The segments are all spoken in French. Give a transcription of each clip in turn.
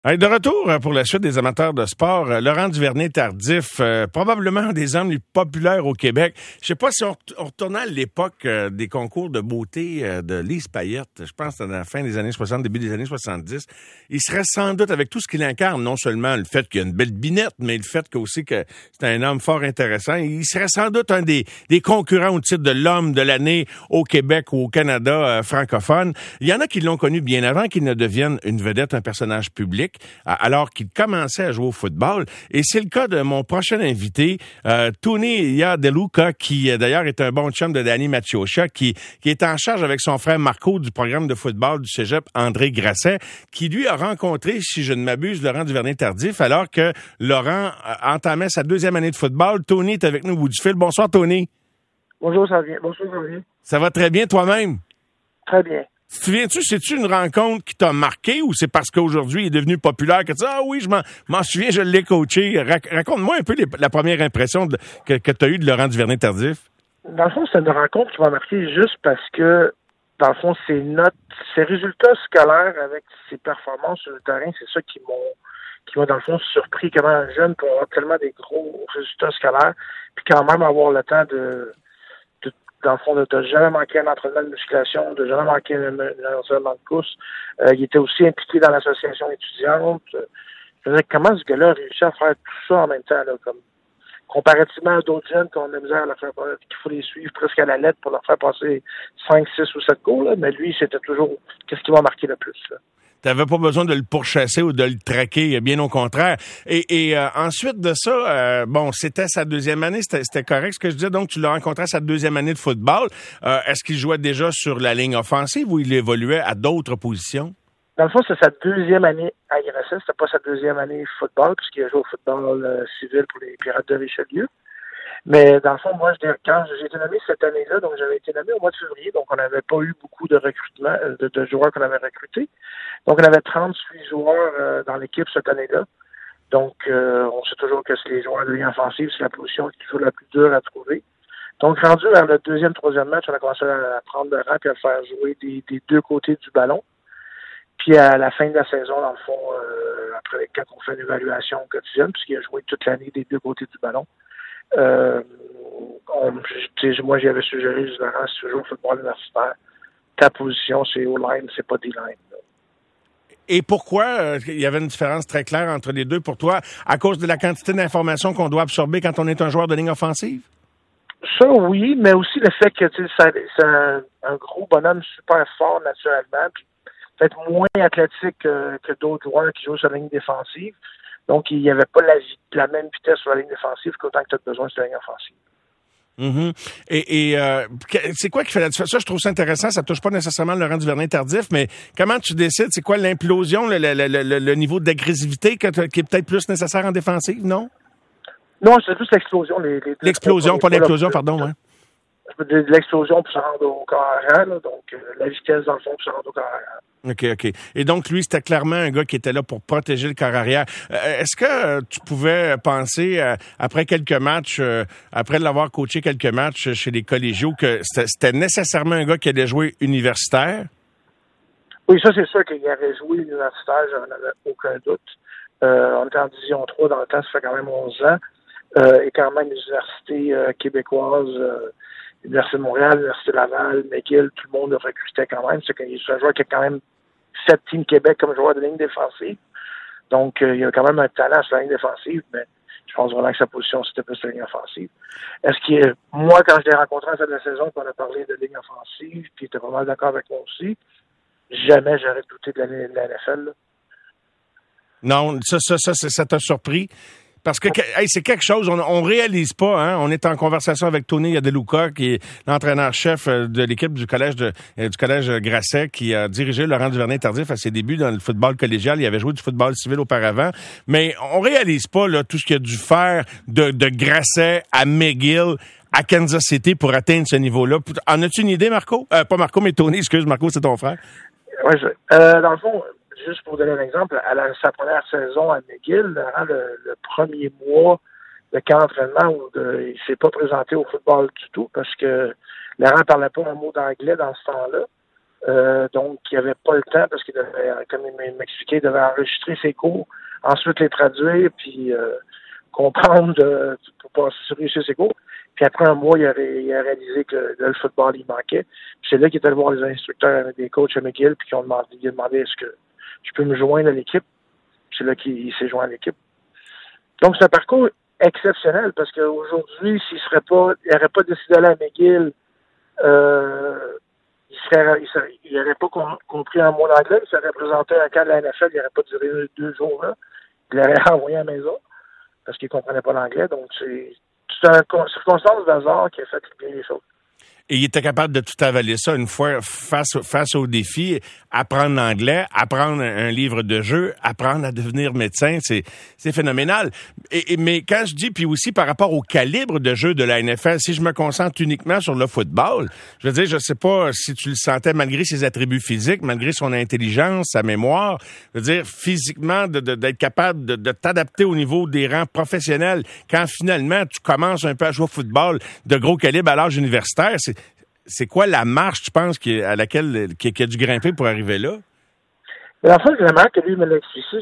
Hey, de retour pour la suite des amateurs de sport, Laurent Duvernay-Tardif, probablement un des hommes les plus populaires au Québec. Je sais pas si on retournait à l'époque des concours de beauté de Lise Payette, je pense que c'était à la fin des années 60, début des années 70. Il serait sans doute, avec tout ce qu'il incarne, non seulement le fait qu'il a une belle binette, mais le fait aussi que c'est un homme fort intéressant, il serait sans doute un des concurrents au titre de l'homme de l'année au Québec ou au Canada francophone. Il y en a qui l'ont connu bien avant qu'il ne devienne une vedette, un personnage public, alors qu'il commençait à jouer au football. Et c'est le cas de mon prochain invité, Tony Iadeluca, qui d'ailleurs est un bon chum de Danny Maciocia, qui est en charge avec son frère Marco du programme de football du cégep André Grasset, qui lui a rencontré, si je ne m'abuse, Laurent Duvernay-Tardif, alors que Laurent entamait sa deuxième année de football. Tony est avec nous au bout du fil. Bonsoir, Tony. Bonjour, ça va bien. Bonsoir, ça va bien. Ça va très bien, toi-même? Très bien. Tu te souviens-tu, c'est-tu une rencontre qui t'a marqué ou c'est parce qu'aujourd'hui il est devenu populaire que tu dis « Ah oui, je m'en souviens, je l'ai coaché ». Raconte-moi un peu la première impression que tu as eue de Laurent Duvernay-Tardif. Dans le fond, c'est une rencontre qui m'a marqué juste parce que, dans le fond, ses résultats scolaires avec ses performances sur le terrain, c'est ça qui m'a, dans le fond, surpris comment un jeune peut avoir tellement des gros résultats scolaires, puis quand même avoir le temps dans le fond, de jamais manquer un entraînement de musculation, de jamais manquer un entraînement de course. Il était aussi impliqué dans l'association étudiante. Je veux dire, comment ce gars-là a réussi à faire tout ça en même temps, là, comme comparativement à d'autres jeunes qu'on a misère à leur faire qu'il faut les suivre presque à la lettre pour leur faire passer 5, 6 ou 7 cours, là, mais lui, c'était toujours qu'est-ce qui m'a marqué le plus, là. T'avais pas besoin de le pourchasser ou de le traquer, bien au contraire. Et ensuite de ça, c'était sa deuxième année, c'était correct ce que je disais. Donc, tu l'as rencontré à sa deuxième année de football. Est-ce qu'il jouait déjà sur la ligne offensive ou il évoluait à d'autres positions? Dans le fond, c'est sa deuxième année à IRSS. C'était pas sa deuxième année football, puisqu'il a joué au football civil pour les Pirates de Richelieu. Mais dans le fond, moi, quand j'ai été nommé cette année-là, donc j'avais été nommé au mois de février, donc on n'avait pas eu beaucoup de recrutement, de joueurs qu'on avait recrutés. Donc on avait 38 joueurs dans l'équipe cette année-là. Donc on sait toujours que c'est les joueurs de ligne offensive, c'est la position qui est toujours la plus dure à trouver. Donc rendu vers le deuxième, troisième match, on a commencé à prendre le rang et à faire jouer des deux côtés du ballon. Puis à la fin de la saison, dans le fond, après quand on fait une évaluation quotidienne, puisqu'il a joué toute l'année des deux côtés du ballon, moi, j'avais suggéré, je disais, c'est toujours football universitaire. Ta position, c'est O-line, c'est pas D-line. Et pourquoi il y avait une différence très claire entre les deux pour toi, à cause de la quantité d'informations qu'on doit absorber quand on est un joueur de ligne offensive? Ça, oui, mais aussi le fait que c'est un gros bonhomme super fort naturellement, puis peut-être moins athlétique que d'autres joueurs qui jouent sur la ligne défensive. Donc, il n'y avait pas la même vitesse sur la ligne défensive qu'autant que tu as besoin sur la ligne offensive. Mm-hmm. Et c'est quoi qui fait la différence? Ça, je trouve ça intéressant. Ça touche pas nécessairement Laurent Duvernay-Tardif, mais comment tu décides? C'est quoi l'implosion, le niveau d'agressivité qui est peut-être plus nécessaire en défensive, non? Non, c'est juste l'explosion. L'explosion, pas l'implosion, pardon. Ouais. L'explosion pour se rendre au carré, donc la vitesse, dans le fond, pour se rendre au carré. OK. Et donc, lui, c'était clairement un gars qui était là pour protéger le corps arrière. Est-ce que tu pouvais penser, après quelques matchs, après l'avoir coaché quelques matchs chez les collégiaux, que c'était nécessairement un gars qui allait jouer universitaire? Oui, ça, c'est sûr qu'il aurait joué universitaire, j'en avais aucun doute. On était en Division 3 dans le temps, ça fait quand même 11 ans. Et quand même, l'université québécoise, l'Université de Montréal, l'Université Laval, McGill, tout le monde le recrutait quand même. C'est un joueur qui a quand même 7 Team Québec comme joueur de ligne défensive. Donc, il a quand même un talent sur la ligne défensive, mais je pense vraiment que sa position, c'était plus la ligne offensive. Moi, quand je l'ai rencontré en fin de la saison, qu'on a parlé de ligne offensive, puis il était pas mal d'accord avec moi aussi, jamais j'aurais douté de la NFL, là. Non, ça t'a surpris? Parce que c'est quelque chose, on réalise pas, hein. On est en conversation avec Tony Iadeluca, qui est l'entraîneur-chef de l'équipe du collège Grasset, qui a dirigé Laurent Duvernay-Tardif à ses débuts dans le football collégial. Il avait joué du football civil auparavant. Mais on réalise pas, là, tout ce qu'il a dû faire de Grasset à McGill, à Kansas City pour atteindre ce niveau-là. En as-tu une idée, Marco? Pas Marco, mais Tony, excuse, Marco, c'est ton frère. Oui, dans le fond, juste pour donner un exemple, sa première saison à McGill, le premier mois de camp d'entraînement, il s'est pas présenté au football du tout parce que Laurent parlait pas un mot d'anglais dans ce temps-là. Donc, il n'avait pas le temps parce qu'il devait, comme il m'expliquait, il devait enregistrer ses cours, ensuite les traduire, puis comprendre pour réussir ses cours. Puis après un mois, il a réalisé que le football, il manquait. Puis c'est là qu'il est allé voir les instructeurs, des coachs à McGill, puis il a demandé est-ce que je peux me joindre à l'équipe. Puis c'est là qu'il s'est joint à l'équipe. Donc, c'est un parcours exceptionnel parce qu'aujourd'hui, il n'aurait pas décidé d'aller à McGill, il n'aurait pas compris un mot d'anglais, il serait présenté à un camp de la NFL, il n'aurait pas duré 2 jours là. Il l'aurait envoyé à la maison parce qu'il ne comprenait pas l'anglais. Donc, c'est une circonstance d'hasard qui a fait bien les choses. Et il était capable de tout avaler ça une fois face au défi, apprendre l'anglais, apprendre un livre de jeu, apprendre à devenir médecin, c'est phénoménal. Mais quand je dis, puis aussi par rapport au calibre de jeu de la NFL, si je me concentre uniquement sur le football, je veux dire, je sais pas si tu le sentais malgré ses attributs physiques, malgré son intelligence, sa mémoire, je veux dire, physiquement, d'être capable de t'adapter au niveau des rangs professionnels. Quand finalement, tu commences un peu à jouer au football de gros calibre à l'âge universitaire, c'est quoi la marche, tu penses, à laquelle qui a dû grimper pour arriver là? Mais en fait, la manière que lui me l'a expliqué,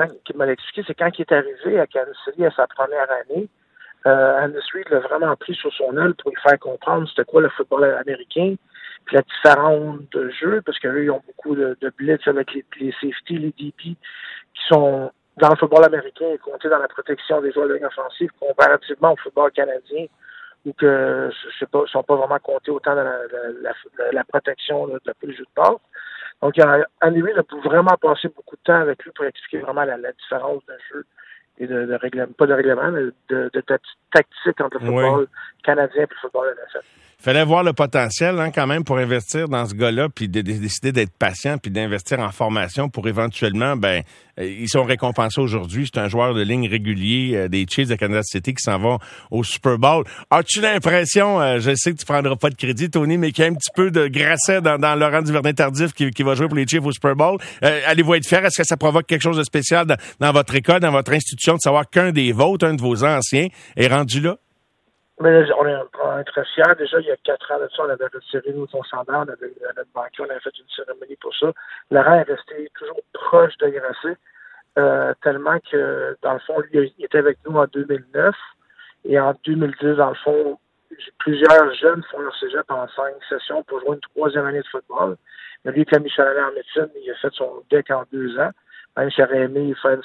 c'est quand il est arrivé à Kansas City à sa première année, Andy Reid l'a vraiment pris sur son aile pour lui faire comprendre c'était quoi le football américain, puis la différence de jeu, parce qu'eux, ils ont beaucoup de blitz avec les safety, les DP, qui sont dans le football américain et comptés dans la protection des joueurs de ligne offensive comparativement au football canadien, ou que sont pas vraiment comptés autant dans la protection de le jeu de passe. Donc, Andy Reid a vraiment passé beaucoup de temps avec lui pour expliquer vraiment la différence de jeu et de règlement, pas de règlement, mais de tactique entre le football canadien et le football NFL. Fallait voir le potentiel quand même pour investir dans ce gars-là, puis décider d'être patient, puis d'investir en formation pour éventuellement, ils sont récompensés aujourd'hui. C'est un joueur de ligne régulier des Chiefs de Kansas City qui s'en va au Super Bowl. As-tu l'impression, je sais que tu prendras pas de crédit, Tony, mais qu'il y a un petit peu de grasset dans Laurent Duvernay-Tardif qui va jouer pour les Chiefs au Super Bowl? Allez-vous être fiers? Est-ce que ça provoque quelque chose de spécial dans votre école, dans votre institution, de savoir qu'un des vôtres, un de vos anciens, est rendu là? Mais on est très fiers. Déjà, il y a 4 ans de ça, on avait retiré son chandail, on avait notre banquier, on avait fait une cérémonie pour ça. Laurent est resté toujours proche de Grasset, tellement que, dans le fond, lui, il était avec nous en 2009. Et en 2010, dans le fond, plusieurs jeunes font leur cégep en 5 sessions pour jouer une 3e année de football. Mais lui, comme Michel allait en médecine, il a fait son DEC en 2 ans. Même s'il aurait aimé faire une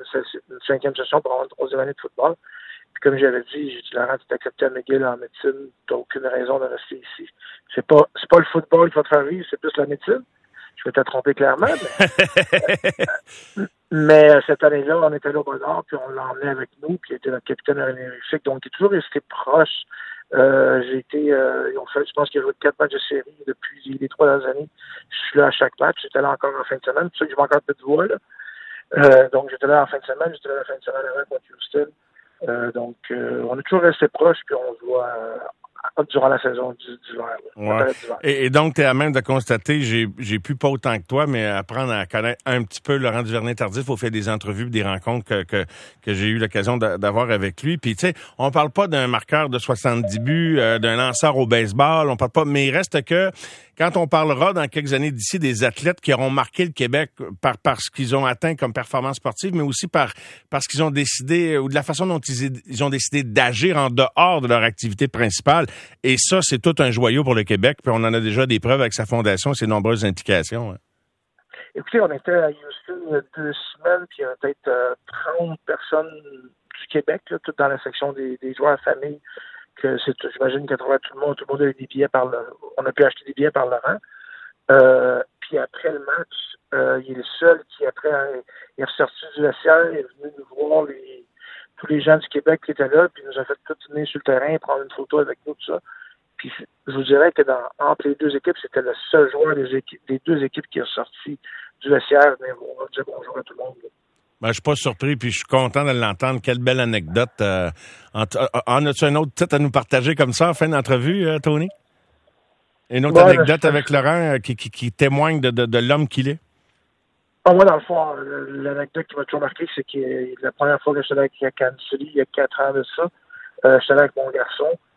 5e session pour avoir une 3e année de football. Puis comme j'avais dit, j'ai dit, Laurent, tu t'es accepté à McGill en médecine, t'as aucune raison de rester ici. C'est pas le football qui va te faire vivre, c'est plus la médecine. Je vais te tromper clairement, mais cette année-là, on était là au Bonnard, puis on l'a emmené avec nous, puis il était notre capitaine honorifique, donc il est toujours resté proche. Ils ont fait, je pense qu'il a joué 4 matchs de série depuis les 3 dernières années. Je suis là à chaque match, j'étais là encore en fin de semaine, c'est sûr que je vais encore un peu de voix, là. Donc j'étais là en fin de semaine, j'étais là la fin de semaine avant contre Houston. Donc, on est toujours resté proches, puis on se voit durant la saison d'hiver. Ouais. Et donc, tu es à même de constater, j'ai pu pas autant que toi, mais apprendre à connaître un petit peu Laurent Duvernay-Tardif au fait des entrevues, des rencontres que j'ai eu l'occasion d'avoir avec lui. Puis, tu sais, on parle pas d'un marqueur de 70 buts, d'un lanceur au baseball, on parle pas, mais il reste que quand on parlera dans quelques années d'ici des athlètes qui auront marqué le Québec par ce qu'ils ont atteint comme performance sportive, mais aussi parce qu'ils ont décidé, ou de la façon dont ils ont décidé d'agir en dehors de leur activité principale. Et ça, c'est tout un joyau pour le Québec. Puis on en a déjà des preuves avec sa fondation, ses nombreuses implications. Écoutez, on était à Houston il y a 2 semaines, puis il y avait peut-être 30 personnes du Québec, là, toutes dans la section des joueurs à famille. Que j'imagine qu'à travers tout le monde a eu des billets on a pu acheter des billets par Laurent. Puis après le match, il est le seul qui, après, il est ressorti du vestiaire, il est venu nous voir tous les gens du Québec qui étaient là, puis il nous a fait tout venir sur le terrain, prendre une photo avec nous, tout ça. Puis je vous dirais que entre les 2 équipes, c'était le seul joueur des 2 équipes qui est sorti du vestiaire, mais on va dire bonjour à tout le monde. Je suis pas surpris, puis je suis content de l'entendre. Quelle belle anecdote. En as-tu un autre titre à nous partager comme ça en fin d'entrevue, Tony? Une autre anecdote avec Laurent qui témoigne de l'homme qu'il est? Moi, dans le fond, l'anecdote qui m'a toujours marqué, c'est que la première fois que je suis allé avec Kansas City, il y a 4 ans de ça, je suis allé avec mon garçon,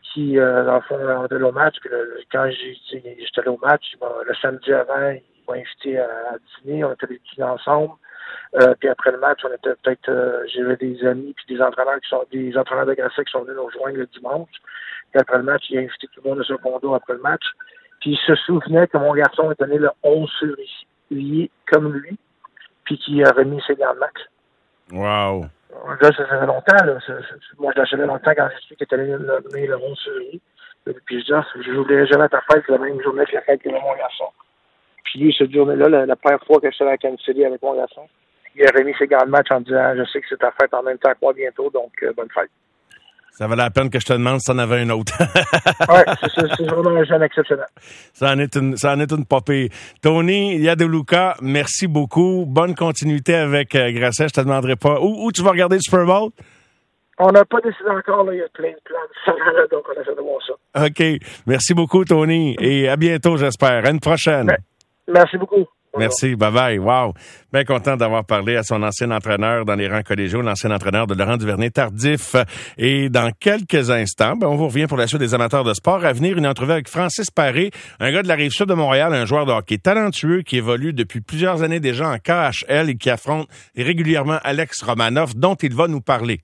qui, dans le fond, on était allé au match. Puis quand j'étais allé au match, le samedi avant, ils m'ont invité à dîner. On était allés dîner ensemble. Puis après le match, on était j'avais des amis puis des entraîneurs de Grasset qui sont venus nous rejoindre le dimanche. Puis après le match, il a invité tout le monde à son condo après le match. Puis il se souvenait que mon garçon était né le 11 février, comme lui, puis qu'il a remis ses gants de match. Wow! Là, ça faisait longtemps, là. Moi, je l'achevais longtemps quand je suis qui était né le 11 février. Puis je dis, je n'oublierai jamais ta fête, la même journée que la fête que mon garçon. Puis lui, cette journée-là, la première fois que je suis allé à Kansas City avec mon garçon, il a remis ses gants de match en disant, je sais que c'est ta fête en même temps que moi bientôt, donc bonne fête. Ça valait la peine que je te demande si t'en avais un autre. Oui, c'est vraiment un jeune exceptionnel. Ça en est une popée. Tony Yadeluka, merci beaucoup. Bonne continuité avec Grasset. Je te demanderai pas où tu vas regarder le Super Bowl? On n'a pas décidé encore, là. Il y a plein de plans différents, donc on essaie de voir ça. OK. Merci beaucoup, Tony. Et à bientôt, j'espère. À une prochaine. Merci beaucoup. Merci, bye-bye. Wow. Bien content d'avoir parlé à son ancien entraîneur dans les rangs collégiaux, l'ancien entraîneur de Laurent Duvernay-Tardif. Et dans quelques instants, on vous revient pour la suite des amateurs de sport. À venir, une entrevue avec Francis Paré, un gars de la Rive-Sud de Montréal, un joueur de hockey talentueux qui évolue depuis plusieurs années déjà en KHL et qui affronte régulièrement Alex Romanoff, dont il va nous parler.